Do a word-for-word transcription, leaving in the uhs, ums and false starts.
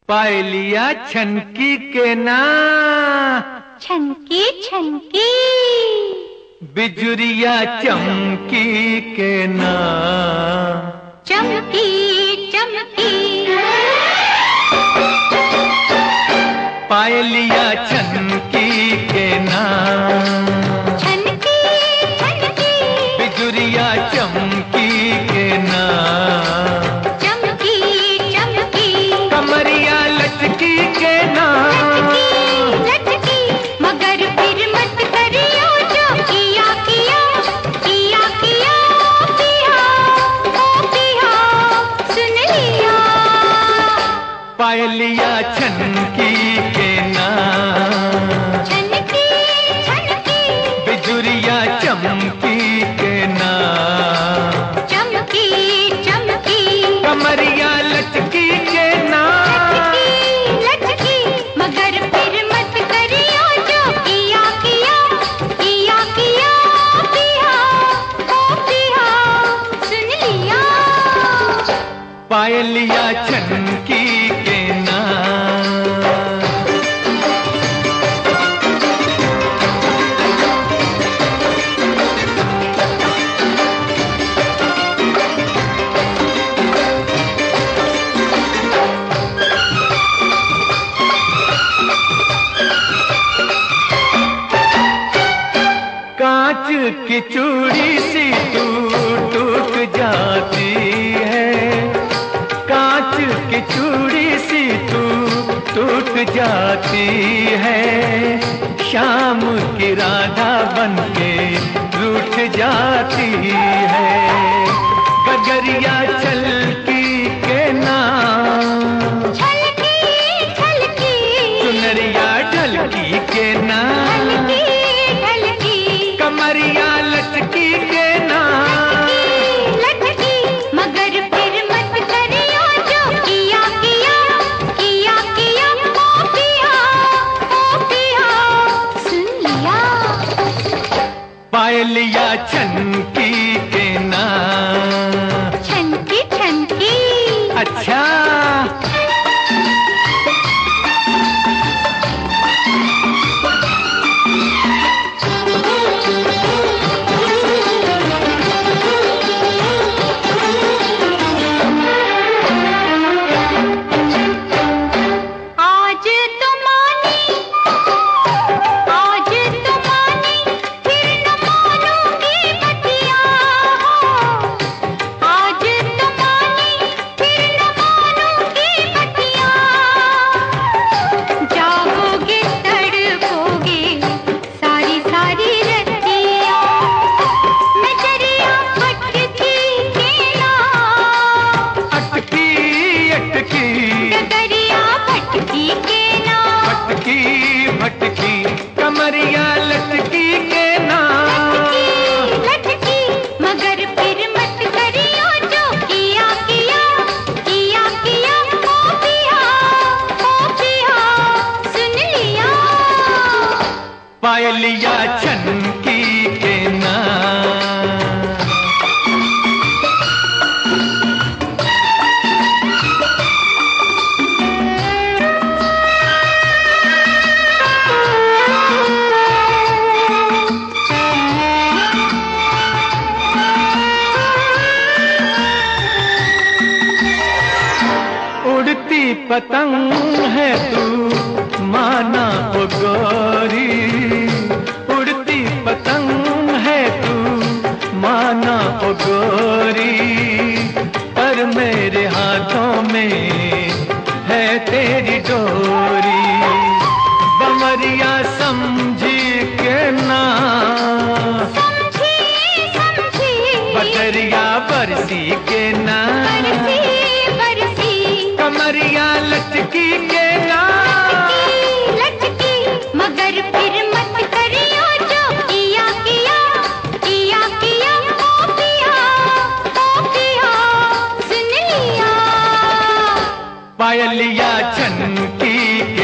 पायलिया छनकी के ना, छनकी छनकी बिजुरिया चमकी के ना, चमकी चमकी पायलिया छनकी के ना, छनकी छनकी बिजुरिया चमकी के ना, चमकी चमकी कमरिया लटकी के ना, लटकी लटकी मगर फिर मत करियो जो किया किया किया किया किया ओ किया सुन लिया। पायलिया छनकी के ना, छनकी छनकी बिजुरिया चमकी के ना, चमकी चमकी कमरिया लटकी के ना, लटकी मगर फिर मत करियो जो किया किया किया किया किया ओ किया सुन लिया। पायलिया छनकी के ना। कांच की चूड़ी सी टूट टूट जाती है, कांच की चूड़ी सी टूट टूट जाती है, शाम की राधा बनके रूठ जाती है, गगरिया छलकी के ना, छलकी छलकी चुनरिया ढलकी के ना, ढलकी ढलकी कमरिया लटकी के ना, लटकी मगर फिर मत करियो जो किया किया किया किया ओ किया ओ किया सुन लिया। पायलिया छनकी के ना। छनकी छनकी अच्छा आज तो मानी आज तो मानी फिर न मानूंगी बतिया हो, आज तो मानी फिर न मानूंगी बतिया, जागोगे तड़पोगे सारी सारी रतिया, नजरिया अटकी के ना, अटकी अटकी डगरिया भटकी के ना, भटकी भटकी कमरिया लटकी के ना, लटकी मगर फिर मत करियो जो किया किया किया किया ओ किया ओ किया सुन लिया। पायलिया छनकी के ना। उड़ती पतंग है तू माना ओ गोरी, उड़ती पतंग है तू माना ओ गोरी, पर मेरे हाथों में है तेरी डोरी, बमरिया समझी के ना, समझी समझी बदरिया बरसी के ना, बरसी बरसी कमरिया लटकी के ना, लटकी मगर फिर मत करियो जो किया किया किया किया ओ किया ओ किया सुन लिया। पायलिया छनकी के